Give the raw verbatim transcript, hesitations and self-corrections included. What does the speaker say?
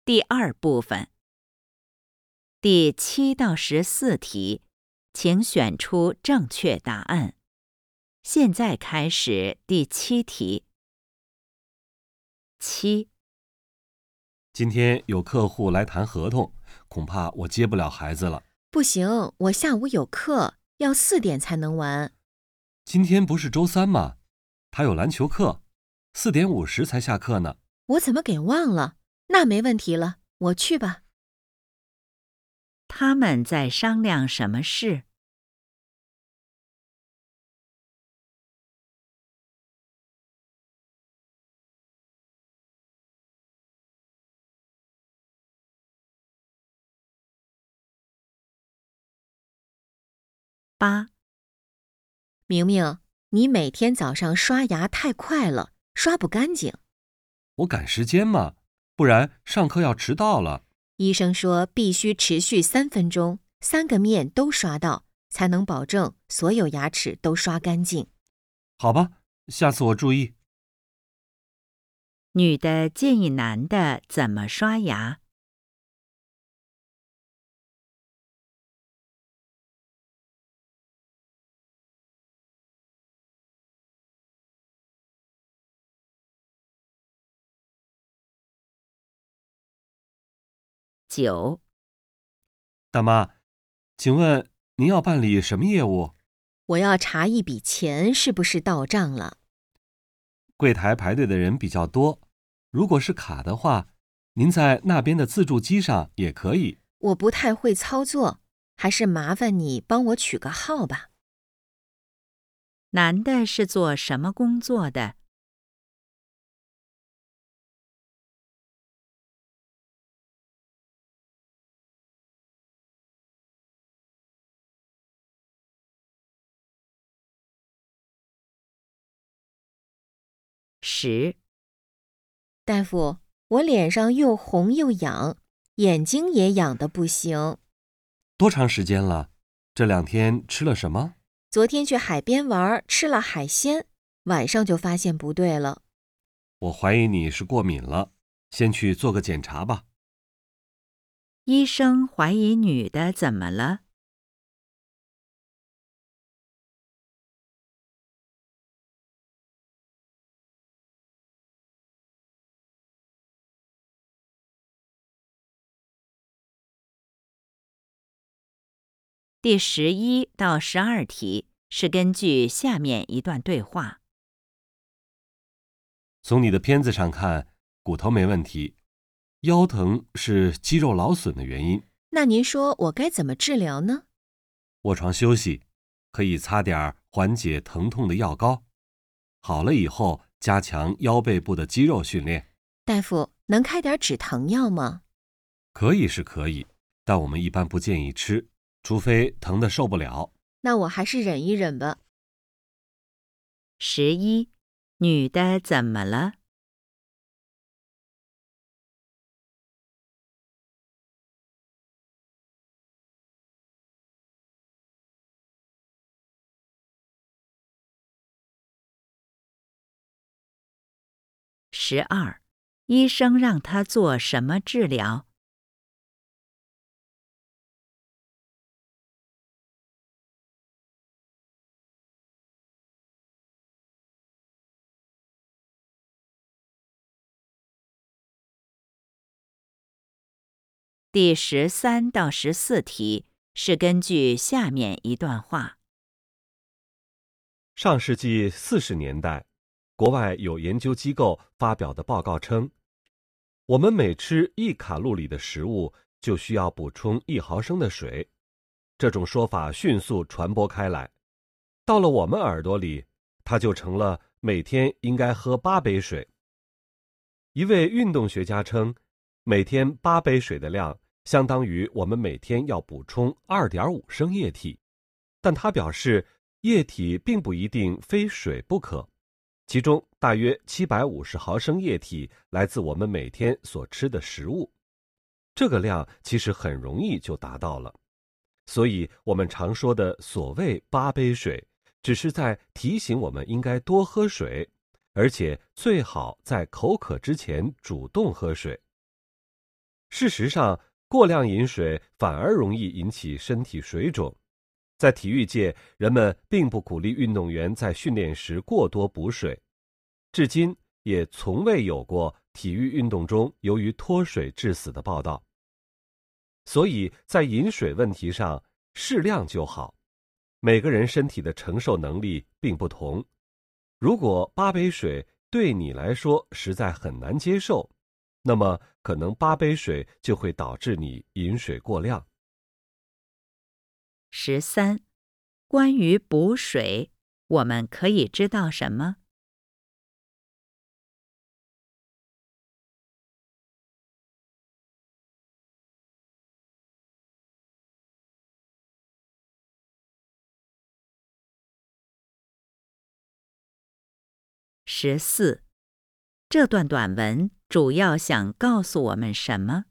第二部分。第七到十四题，请选出正确答案。现在开始第七题。七， 今天有客户来谈合同，恐怕我接不了孩子了。 不行，我下午有课，要四点才能完。 今天不是周三吗？他有篮球课，四点五十才下课呢。 我怎么给忘了？那没问题了，我去吧。 他们在商量什么事？八， 明明，你每天早上刷牙太快了，刷不干净。 我赶时间嘛，不然上课要迟到了。 医生说必须持续三分钟，三个面都刷到，才能保证所有牙齿都刷干净。 好吧，下次我注意。 女的建议男的怎么刷牙？九， 大妈，请问您要办理什么业务？ 我要查一笔钱是不是到账了。 柜台排队的人比较多，如果是卡的话，您在那边的自助机上也可以。 我不太会操作，还是麻烦你帮我取个号吧。 男的是做什么工作的？十， 大夫，我脸上又红又痒，眼睛也痒得不行。 多长时间了？这两天吃了什么？ 昨天去海边玩，吃了海鲜，晚上就发现不对了。 我怀疑你是过敏了，先去做个检查吧。 医生怀疑女的怎么了？第十一到十二题是根据下面一段对话。 从你的片子上看，骨头没问题，腰疼是肌肉劳损的原因。 那您说我该怎么治疗呢？ 卧床休息，可以擦点缓解疼痛的药膏。好了以后，加强腰背部的肌肉训练。 大夫，能开点止疼药吗？ 可以是可以，但我们一般不建议吃，除非疼得受不了。 那我还是忍一忍吧。 十一，女的怎么了？十二，医生让她做什么治疗？第十三到十四题是根据下面一段话。 上世纪四十年代，国外有研究机构发表的报告称，我们每吃一卡路里的食物就需要补充一毫升的水。这种说法迅速传播开来，到了我们耳朵里，它就成了每天应该喝八杯水。一位运动学家称，每天八杯水的量相当于我们每天要补充 二点五升液体，但他表示液体并不一定非水不可，其中大约七百五十毫升液体来自我们每天所吃的食物，这个量其实很容易就达到了。所以我们常说的所谓八杯水，只是在提醒我们应该多喝水，而且最好在口渴之前主动喝水。 事实上，过量饮水反而容易引起身体水肿。在体育界，人们并不鼓励运动员在训练时过多补水，至今也从未有过体育运动中由于脱水致死的报道。所以在饮水问题上，适量就好。每个人身体的承受能力并不同，如果八杯水对你来说实在很难接受，那么可能八杯水就会导致你饮水过量。 十三，关于补水，我们可以知道什么？十四，这段短文主要想告诉我们什么？